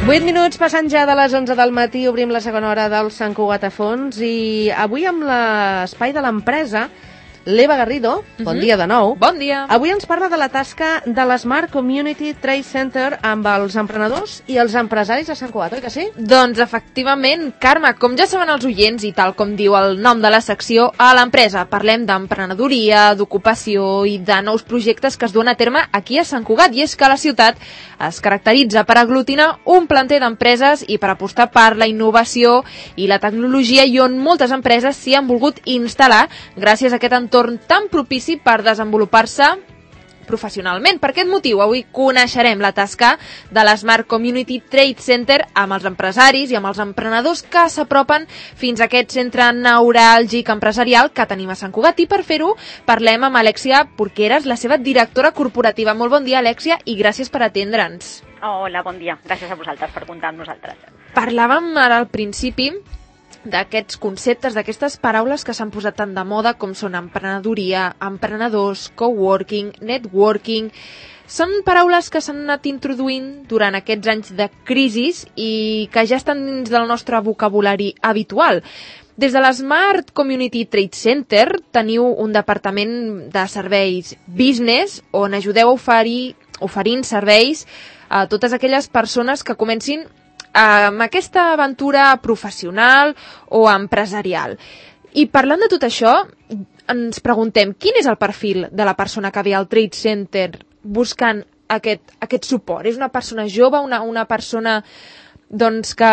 8 minuts passant ja de les 11 del matí, obrim la segona hora del Sant Cugat a fons i avui amb l'espai de l'empresa, l'Eva Garrido, bon dia de nou. Bon dia. Avui ens parla de la tasca de l'Smart Community Trade Center amb els emprenedors i els empresaris de Sant Cugat, oi que sí? Doncs efectivament, Carme, com ja saben els oients i tal com diu el nom de la secció, a l'empresa parlem d'emprenedoria, d'ocupació i de nous projectes que es duen a terme aquí a Sant Cugat, i és que la ciutat es caracteritza per aglutinar un planter d'empreses i per apostar per la innovació i la tecnologia, i on moltes empreses s'hi han volgut instal·lar gràcies a aquest entorn tan propici per desenvolupar-se professionalment. Per aquest motiu, avui coneixerem la tasca de l'Smart Community Trade Center amb els empresaris i amb els emprenedors que s'apropen fins a aquest centre neuràlgic empresarial que tenim a Sant Cugat. I per fer-ho parlem amb Alexia Porqueras, la seva directora corporativa. Molt bon dia, Alexia, i gràcies per atendre'ns. Hola, bon dia. Gràcies a vosaltres per comptar amb nosaltres. Parlàvem ara al principi d'aquests conceptes, d'aquestes paraules que s'han posat tan de moda com són emprenedoria, emprenedors, coworking, networking. Són paraules que s'han anat introduint durant aquests anys de crisis i que ja estan dins del nostre vocabulari habitual. Des de l'Smart Community Trade Center teniu un departament de serveis business on ajudeu a oferint serveis a totes aquelles persones que comencin amb aquesta aventura professional o empresarial. I parlant de tot això, ens preguntem quin és el perfil de la persona que ve al Trade Center buscant aquest suport. És una persona jove, una persona doncs, que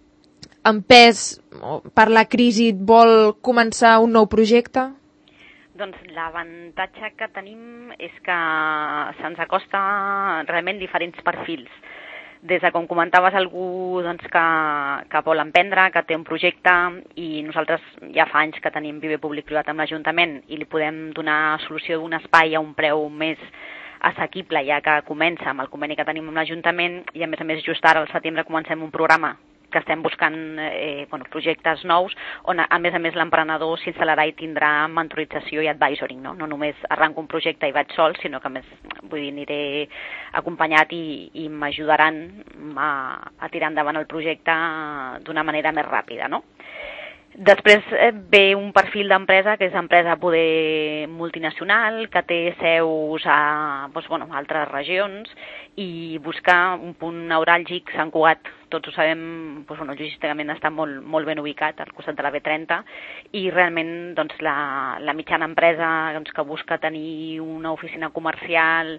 empès per la crisi vol començar un nou projecte? Doncs l'avantatge que tenim és que se'ns acosta realment diferents perfils. Des de, com comentaves, algú doncs, que vol emprendre, que té un projecte, i nosaltres ja fa anys que tenim Viver Públic-Privat amb l'Ajuntament i li podem donar solució d'un espai a un preu més assequible, ja que comença amb el conveni que tenim amb l'Ajuntament, i a més just ara al setembre comencem un programa que estem buscant projectes nous on a més l'emprenedor s'instal·larà i tindrà mentorització i advisoring, no només arranco un projecte i vaig sol, sinó que a més aniré acompanyat i m'ajudaran a tirar endavant el projecte d'una manera més ràpida, no? Després ve un perfil d'empresa que és empresa poder multinacional, que té seus a altres regions i buscar un punt neuràlgic. Sant Cugat, tots ho sabem, logísticament està molt ben ubicat al costat de la B30, i realment la mitjana empresa que busca tenir una oficina comercial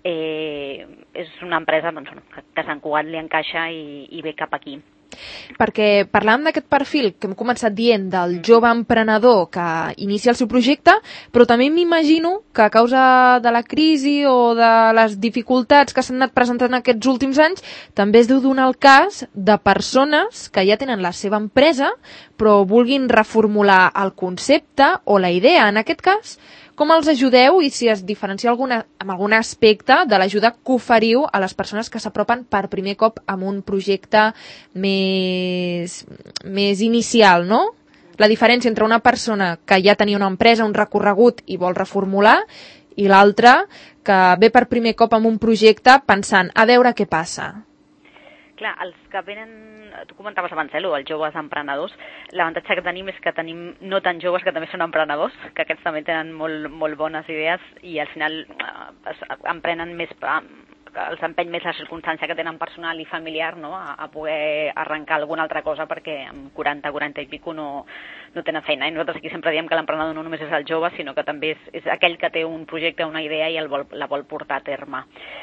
és una empresa que a Sant Cugat li encaixa i ve cap aquí. Perquè parlàvem d'aquest perfil que hem començat dient del jove emprenedor que inicia el seu projecte, però també m'imagino que a causa de la crisi o de les dificultats que s'han anat presentant aquests últims anys, també es deu donar el cas de persones que ja tenen la seva empresa però vulguin reformular el concepte o la idea. En aquest cas, com els ajudeu i si es diferencia amb algun aspecte de l'ajuda que oferiu a les persones que s'apropen per primer cop amb un projecte més inicial, no? La diferència entre una persona que ja tenia una empresa, un recorregut i vol reformular, i l'altra que ve per primer cop amb un projecte pensant a veure què passa. Clar, els que venen, tu comentaves abans, els joves emprenedors, l'avantatge que tenim és que tenim no tan joves que també són emprenedors, que aquests també tenen molt bones idees i al final emprenen més, els empeny més la circumstància que tenen personal i familiar, no? A poder arrencar alguna altra cosa perquè amb 40 i pico no tenen feina. I nosaltres aquí sempre diem que l'emprenedor no només és el jove, sinó que també és aquell que té un projecte, una idea i la vol portar a terme.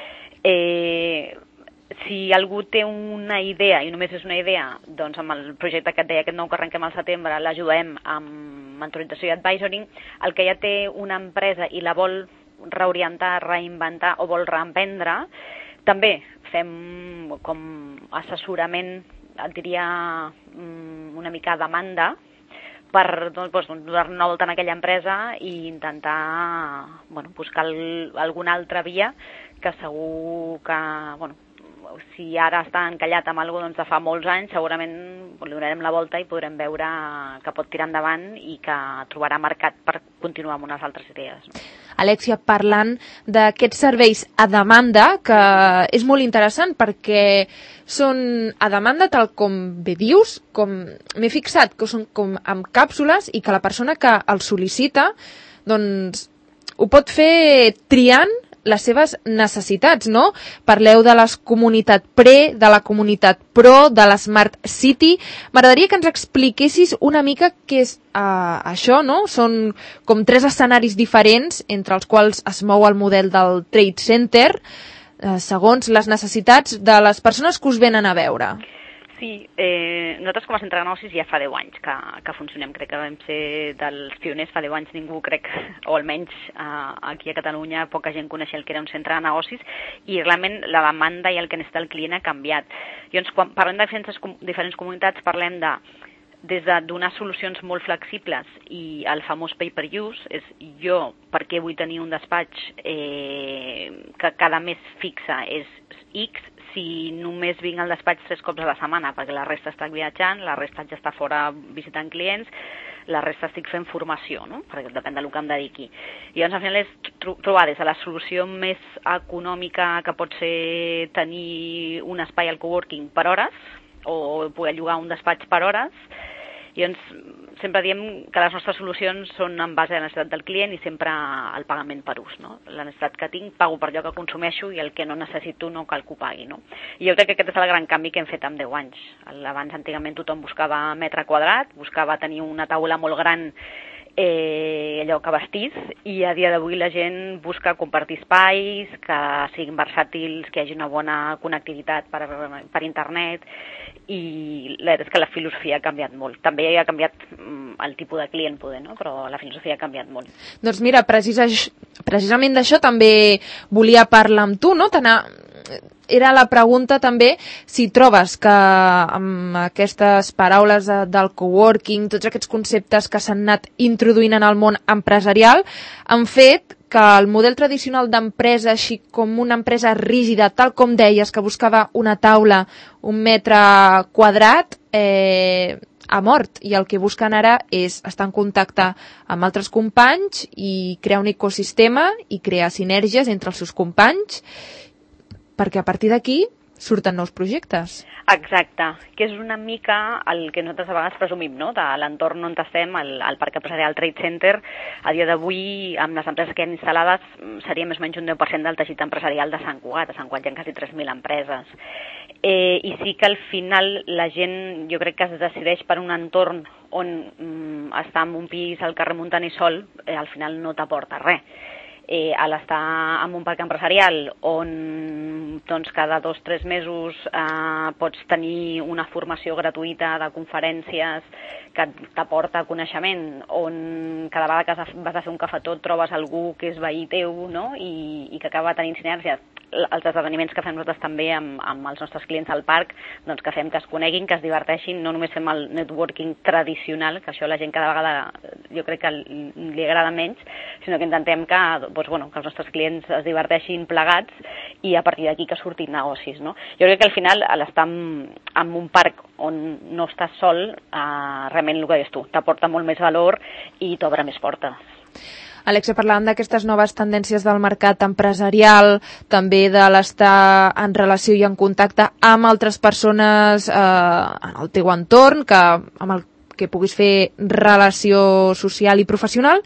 Si algú té una idea, i només és una idea, doncs amb el projecte que et deia, aquest nou que arrenquem al setembre, l'ajudem amb mentorització i advisoring. El que ja té una empresa i la vol reorientar, reinventar o vol reemprendre, també fem com assessorament, et diria una mica a demanda, per donar una volta en aquella empresa i intentar buscar alguna altra via que segur que si ara està encallat amb alguna cosa de fa molts anys, segurament li donarem la volta i podrem veure que pot tirar endavant i que trobarà mercat per continuar amb unes altres idees. No? Alexia, parlant d'aquests serveis a demanda, que és molt interessant perquè són a demanda, tal com bé dius, com m'he fixat, que són com amb càpsules i que la persona que els sol·licita doncs, ho pot fer triant les seves necessitats, no? Parleu de la comunitat Pre, de la comunitat Pro, de la Smart City. M'agradaria que ens expliquessis una mica què és això, no? Són com 3 escenaris diferents entre els quals es mou el model del Trade Center, segons les necessitats de les persones que us venen a veure. Sí, nosaltres com a centre de negocis ja fa 10 anys que funcionem. Crec que vam ser dels pioners fa 10 anys. Ningú, crec, o almenys aquí a Catalunya, poca gent coneixia el que era un centre de negocis i realment la demanda i el que necessita el client ha canviat. Llavors, quan parlem de diferents comunitats, parlem des de donar solucions molt flexibles i el famós pay per use, és jo per què vull tenir un despatx que cada mes fixa és X, si només vinc al despatx 3 cops a la setmana, perquè la resta està viatjant, la resta ja està fora visitant clients, la resta estic fent formació, no? Perquè depèn del que em dediqui. I llavors, al final, és trobar des de la solució més econòmica que pot ser tenir un espai al coworking per hores, o poder llogar un despatx per hores. I doncs sempre diem que les nostres solucions són en base a la necessitat del client i sempre el pagament per ús, no? La necessitat que tinc, pago per allò que consumeixo i el que no necessito no cal que ho pagui, no? I jo crec que aquest és el gran canvi que hem fet en 10 anys. Abans, antigament, tothom buscava metre quadrat, buscava tenir una taula molt gran, allò que vestís, i a dia d'avui la gent busca compartir espais, que siguin versàtils, que hi hagi una bona connectivitat per internet, i la veritat és que la filosofia ha canviat molt. També ha canviat el tipus de client, poder, no? Però la filosofia ha canviat molt. Doncs mira, precisament d'això també volia parlar amb tu, no? Era la pregunta també si trobes que amb aquestes paraules del coworking, tots aquests conceptes que s'han anat introduint en el món empresarial, han fet que el model tradicional d'empresa, així com una empresa rígida, tal com deies, que buscava una taula, un metre quadrat, ha mort. I el que busquen ara és estar en contacte amb altres companys i crear un ecosistema i crear sinergies entre els seus companys, perquè a partir d'aquí surten nous projectes. Exacte, que és una mica el que nosaltres a vegades presumim, no? De l'entorn on estem, el parc empresarial Trade Center, a dia d'avui, amb les empreses que hi ha instal·lades, seria més o menys un 10% del teixit empresarial de Sant Cugat. A Sant Cugat hi ha quasi 3.000 empreses. I sí que al final la gent, jo crec que es decideix per un entorn on estar en un pis al carrer Montanisol, al final no t'aporta res. A l'estar en un parc empresarial on doncs, cada 2 o 3 mesos pots tenir una formació gratuïta de conferències que t'aporta coneixement, on cada vegada que vas a fer un cafetó trobes algú que és veí teu, no? I que acaba tenint sinergies. Els esdeveniments que fem nosaltres també amb els nostres clients al parc, doncs que fem que es coneguin, que es diverteixin, no només fem el networking tradicional, que això la gent cada vegada jo crec que li agrada menys, sinó que intentem que, doncs, que els nostres clients es diverteixin plegats i a partir d'aquí que surtin negocis, no? Jo crec que al final l'estar en un parc on no estàs sol, realment el que dius tu, t'aporta molt més valor i t'obre més portes. Alexia, parlàvem d'aquestes noves tendències del mercat empresarial, també de l'estar en relació i en contacte amb altres persones en el teu entorn, amb el que puguis fer relació social i professional.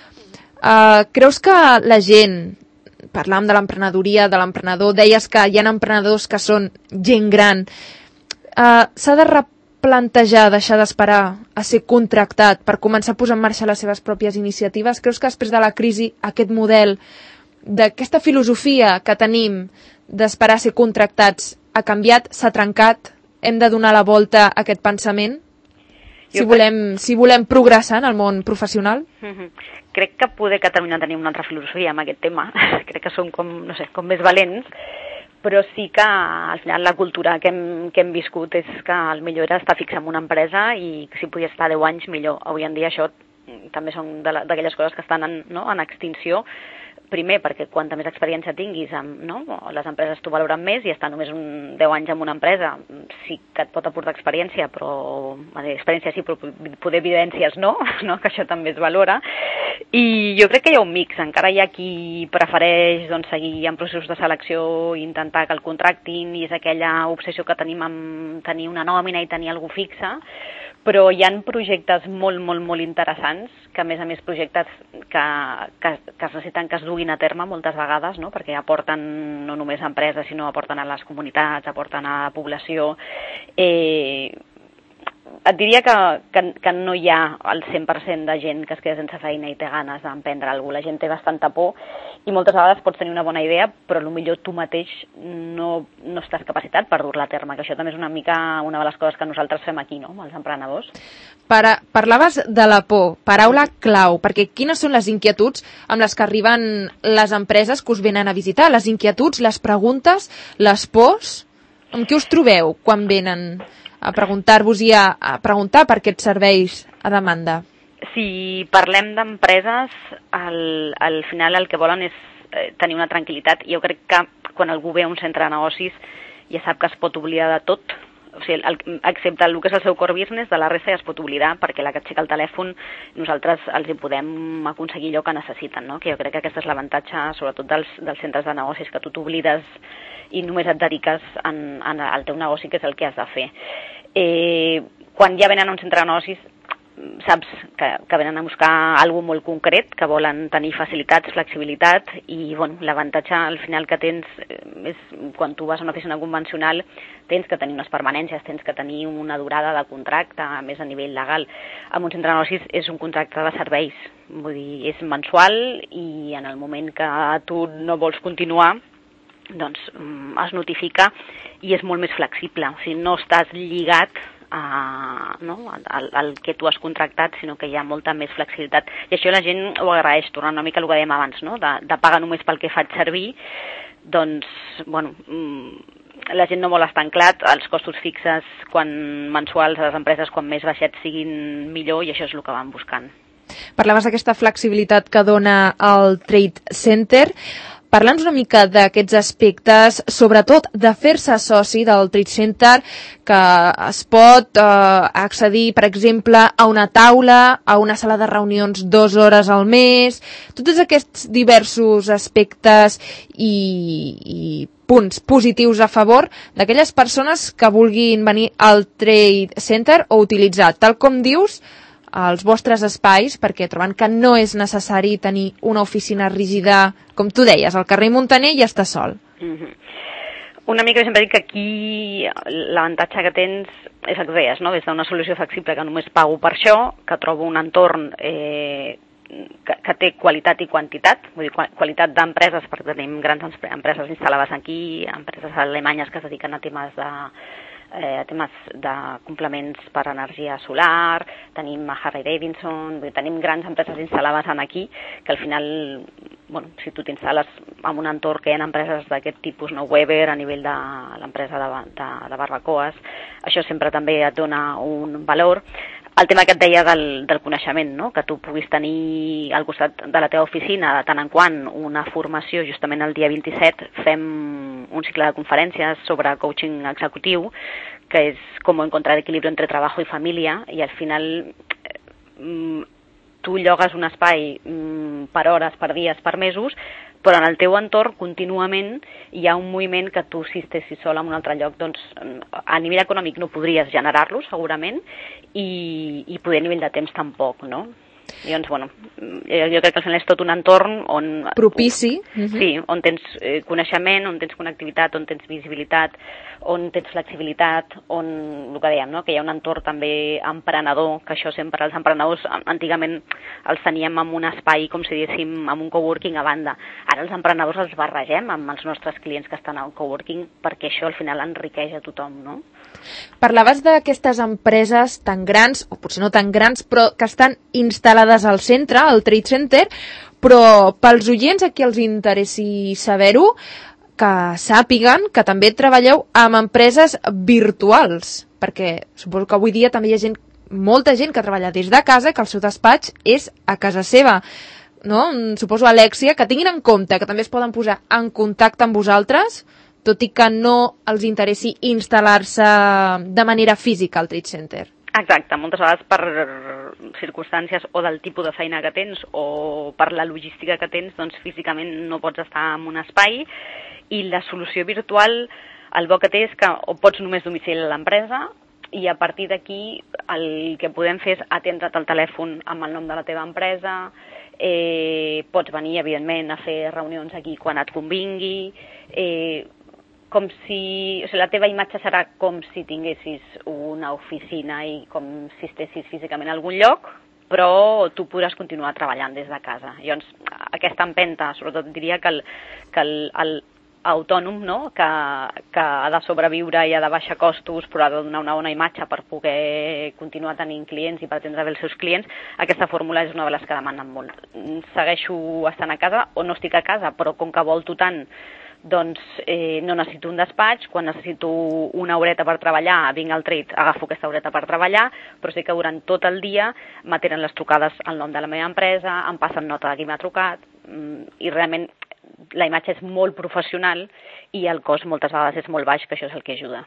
Creus que la gent, parlàvem de l'emprenedoria, de l'emprenedor, deies que hi ha emprenedors que són gent gran, s'ha de plantejar deixar d'esperar a ser contractat per començar a posar en marxa les seves pròpies iniciatives? Creus que després de la crisi aquest model, d'aquesta filosofia que tenim d'esperar a ser contractats ha canviat, s'ha trencat? Hem de donar la volta a aquest pensament si volem progressar en el món professional? Crec que poder Catalunya tenir una altra filosofia amb aquest tema. Crec que som com més valents, però sí que al final la cultura que hem viscut és que el millor era estar fix en una empresa i si podies estar 10 anys millor. Avui en dia això també són d'aquelles coses que estan en extinció. primer, perquè quanta més experiència tinguis, no? Les empreses t'ho valoren més, i estar només 10 anys en una empresa sí que et pot aportar experiència, però experiència sí, però poder evidències no, que això també es valora. I jo crec que hi ha un mix. Encara hi ha qui prefereix seguir en processos de selecció i intentar que el contractin, i és aquella obsessió que tenim amb tenir una nòmina i tenir algú fixe, però hi ha projectes molt, molt, molt interessants, que a més projectes que es necessiten que es duguin a terme moltes vegades, no? Perquè aporten no només a empreses, sinó aporten a les comunitats, aporten a la població. Et diria que no hi ha el 100% de gent que es queda sense feina i té ganes d'emprendre alguna cosa. La gent té bastanta por i moltes vegades pots tenir una bona idea, però potser tu mateix no estàs capacitat per dur-la a terme, que això també és una mica una de les coses que nosaltres fem aquí, no?, amb els emprenedors. Parlaves de la por, paraula clau, perquè quines són les inquietuds amb les que arriben les empreses que us venen a visitar? Les inquietuds, les preguntes, les pors? Amb què us trobeu quan venen a preguntar-vos i a preguntar per aquests serveis a demanda? Si parlem d'empreses, al final el que volen és tenir una tranquil·litat. Jo crec que quan algú ve a un centre de negocis ja sap que es pot oblidar de tot, o sigui, excepte el que és el seu core business, de la resta ja es pot oblidar, perquè la que aixeca el telèfon nosaltres els hi podem aconseguir allò que necessiten, no? Que jo crec que aquest és l'avantatge, sobretot dels centres de negocis, que tu t'oblides i només et dediques al teu negoci, que és el que has de fer. Quan ja venen a un centre de negocis, saps que venen a buscar alguna cosa molt concret, que volen tenir facilitats, flexibilitat, i l'avantatge al final que tens és quan tu vas a una oficina convencional tens que tenir unes permanències, tens que tenir una durada de contracte, més a nivell legal. En un centre de negocis és un contracte de serveis, vull dir, és mensual, i en el moment que tu no vols continuar, doncs es notifica i és molt més flexible, o sigui, no estàs lligat al que tu has contractat, sinó que hi ha molta més flexibilitat, i això la gent ho agraeix, tornant una mica al que dèiem abans, no? De pagar només pel que faig servir, doncs, la gent no vol estar anclat, els costos fixes mensuals a les empreses, quan més baixets siguin millor, i això és el que van buscant. Parlaves d'aquesta flexibilitat que dona el Trade Center. Parla'ns una mica d'aquests aspectes, sobretot de fer-se soci del Trade Center, que es pot accedir, per exemple, a una taula, a una sala de reunions 2 hores al mes, tots aquests diversos aspectes i punts positius a favor d'aquelles persones que vulguin venir al Trade Center o utilitzar, tal com dius, els vostres espais, perquè troben que no és necessari tenir una oficina rígida, com tu deies, al carrer Muntaner i estar sol. Una mica sempre dic que aquí l'avantatge que tens és el que deies, no? Des d'una solució flexible que només pago per això, que trobo un entorn que té qualitat i quantitat, vull dir, qualitat d'empreses, perquè tenim grans empreses instal·lades aquí, empreses alemanyes que es dediquen a temes de complements per energia solar, tenim a Harley Davidson, tenim grans empreses instal·lades aquí, que al final, si tu t'instal·les en un entorn que hi ha empreses d'aquest tipus, no, Weber, a nivell de l'empresa de barbacoes, això sempre també et dona un valor. El tema que et deia del coneixement, no? Que tu puguis tenir al costat de la teva oficina de tant en quant una formació. Justament el dia 27 fem un cicle de conferències sobre coaching executiu, que és com encontrar equilibri entre treball i família, i al final tu llogues un espai per hores, per dies, per mesos, però en el teu entorn contínuament hi ha un moviment que tu, si estessis sol en un altre lloc, doncs a nivell econòmic no podries generar-lo segurament, i poder a nivell de temps tampoc, no? I doncs, jo crec que al final és tot un entorn on... propici. Sí, on tens coneixement, on tens connectivitat, on tens visibilitat, on tens flexibilitat, on, el que dèiem, no? Que hi ha un entorn també emprenedor, que això sempre els emprenedors antigament els teníem en un espai, com si diguéssim, amb un coworking a banda. Ara els emprenedors els barregem amb els nostres clients que estan al coworking, perquè això al final enriqueix a tothom, no? Parlaves d'aquestes empreses tan grans, o potser no tan grans, però que estan instal·lades al centre, al Trade Center, però pels oients a qui els interessi saber-ho, que sàpiguen que també treballeu amb empreses virtuals, perquè suposo que avui dia també hi ha molta gent que treballa des de casa, que el seu despatx és a casa seva. no? Suposo, Alèxia, que tinguin en compte que també es poden posar en contacte amb vosaltres, tot i que no els interessi instal·lar-se de manera física al Trade Center. Exacte, moltes vegades per circumstàncies o del tipus de feina que tens o per la logística que tens, doncs físicament no pots estar en un espai, i la solució virtual, el bo que té és que o pots només domiciliar l'empresa, i a partir d'aquí el que podem fer és atendre't al telèfon amb el nom de la teva empresa, pots venir, evidentment, a fer reunions aquí quan et convingui, com si, o sigui, la teva imatge serà com si tinguessis una oficina i com si estessis físicament en algun lloc, però tu podràs continuar treballant des de casa. Llavors, aquesta empenta, sobretot diria que el autònom, no? que ha de sobreviure i ha de baixar costos, però ha de donar una bona imatge per poder continuar tenint clients i per atendre bé els seus clients, aquesta fórmula és una de les que demanen molt. Segueixo estant a casa o no estic a casa, però com que volto tant, doncs no necessito un despatx, quan necessito una horeta per treballar, vinc al Trade, agafo aquesta horeta per treballar, però sí que durant tot el dia m'atenen les trucades al nom de la meva empresa, em passen nota de qui m'ha trucat, i realment la imatge és molt professional i el cost moltes vegades és molt baix, que això és el que ajuda.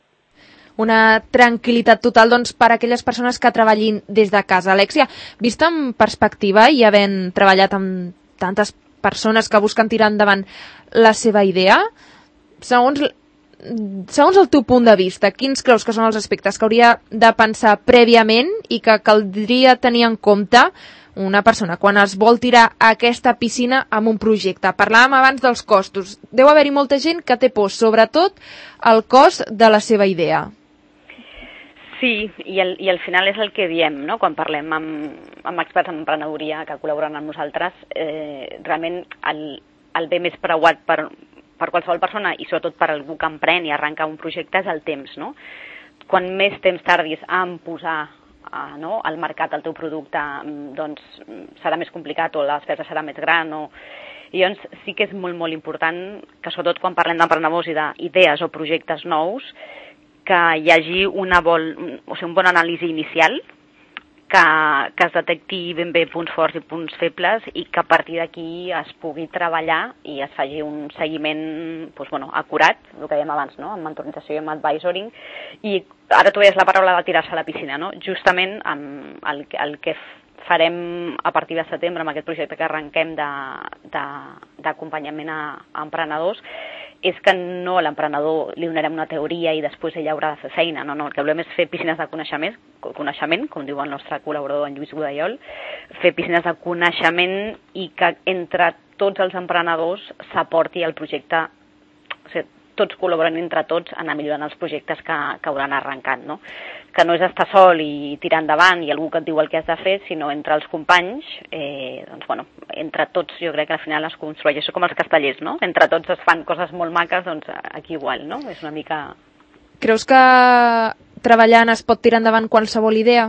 Una tranquil·litat total, doncs, per a aquelles persones que treballin des de casa. Alèxia, vista en perspectiva i havent treballat amb tantes persones que busquen tirar endavant la seva idea, segons el teu punt de vista, quins creus que són els aspectes que hauria de pensar prèviament i que caldria tenir en compte una persona quan es vol tirar a aquesta piscina amb un projecte? Parlàvem abans dels costos. Deu haver-hi molta gent que té por, sobretot el cost de la seva idea. Sí, i al final és el que diem, no? Quan parlem amb experts en emprenedoria que col·laboren amb nosaltres, realment el bé més preuat per qualsevol persona i sobretot per algú que emprèn i arrenca un projecte és el temps, no? Quan més temps tardis en posar al mercat el teu producte, doncs serà més complicat o la despesa serà més gran. I llavors sí que és molt, molt important que sobretot quan parlem d'emprenedors i d'idees o projectes nous, que hi hagi un bon anàlisi inicial, que es detecti ben bé punts forts i punts febles i que a partir d'aquí es pugui treballar i es faci un seguiment acurat, el que dèiem abans, no? Amb mentorització i amb advisoring. I ara tu veies la paraula de tirar-se a la piscina, no? Justament el que farem a partir de setembre amb aquest projecte que arrenquem d'acompanyament a emprenedors és que no a l'emprenedor li donarem una teoria i després ell haurà de fer feina. No, el que volem és fer piscines de coneixement, com diu el nostre col·laborador, en Lluís Godaiol, fer piscines de coneixement i que entre tots els emprenedors s'aporti el projecte, o sigui, tots col·laboren entre tots a anar millorant els projectes que hauran arrencat, no? Que no és estar sol i tirar endavant i algú que et diu el que has de fer, sinó entre els companys, entre tots jo crec que al final es construeix, això com els castellers, no? Entre tots es fan coses molt maques, doncs aquí igual, no? És una mica... Creus que treballant es pot tirar endavant qualsevol idea?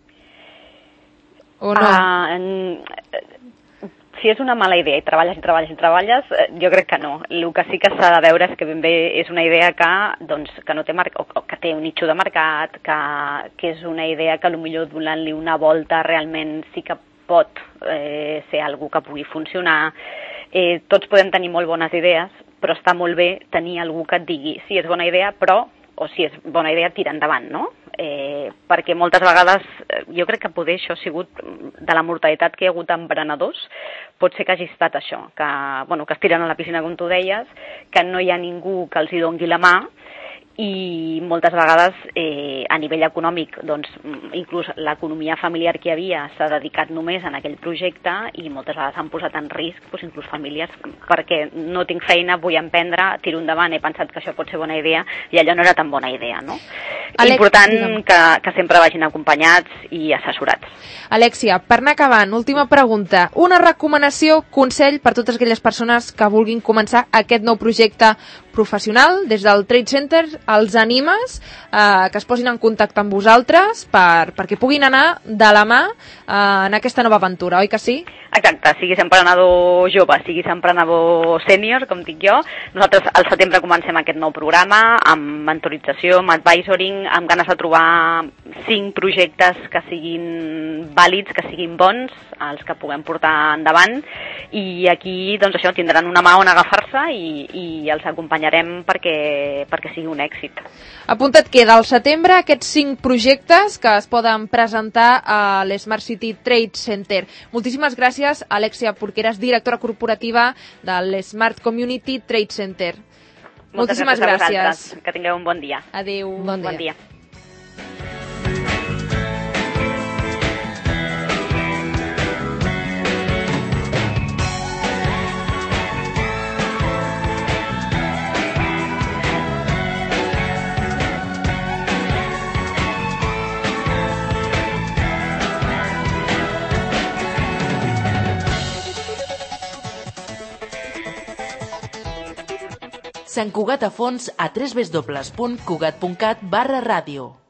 O no? Si és una mala idea i treballes, jo crec que no. El que sí que s'ha de veure és que ben bé és una idea que no té o que té un nicho de mercat, que és una idea que potser donant-li una volta realment sí que pot ser algú que pugui funcionar. Tots podem tenir molt bones idees, però està molt bé tenir algú que et digui sí, és bona idea, però, o si és bona idea, tira endavant, no? Perquè moltes vegades jo crec que poder això ha sigut de la mortalitat que hi ha hagut emprenedors, pot ser que hagi estat això, que es tiren a la piscina com tu deies, que no hi ha ningú que els hi doni la mà i moltes vegades a nivell econòmic doncs inclús l'economia familiar que hi havia s'ha dedicat només en aquell projecte i moltes vegades han posat en risc inclús famílies perquè no tinc feina, vull emprendre, tiro endavant, he pensat que això pot ser bona idea i allò no era tan bona idea, no? Important que sempre vagin acompanyats i assessorats. Alèxia, per anar acabant, última pregunta. Una recomanació, consell per totes aquelles persones que vulguin començar aquest nou projecte professional des del Trade Center, els animes que es posin en contacte amb vosaltres perquè puguin anar de la mà en aquesta nova aventura, oi que sí? Exacte, siguis emprenedor jove, siguis emprenedor sènior, com dic jo. Nosaltres al setembre comencem aquest nou programa amb mentorització, amb advisoring, amb ganes de trobar 5 projectes que siguin vàlids, que siguin bons, els que puguem portar endavant, i aquí doncs això, tindran una mà on agafar-se i els acompanyarem perquè sigui un èxit. Apunta't queda al setembre aquests 5 projectes que es poden presentar a l'Smart City Trade Center. Moltíssimes gràcies, Alexia Porqueras, directora corporativa de l'Smart Community Trade Center. Moltíssimes gràcies. Que tingueu un bon dia. Adéu. Bon dia. Bon dia. Sant Cugat a fons a www.cugat.cat/ràdio.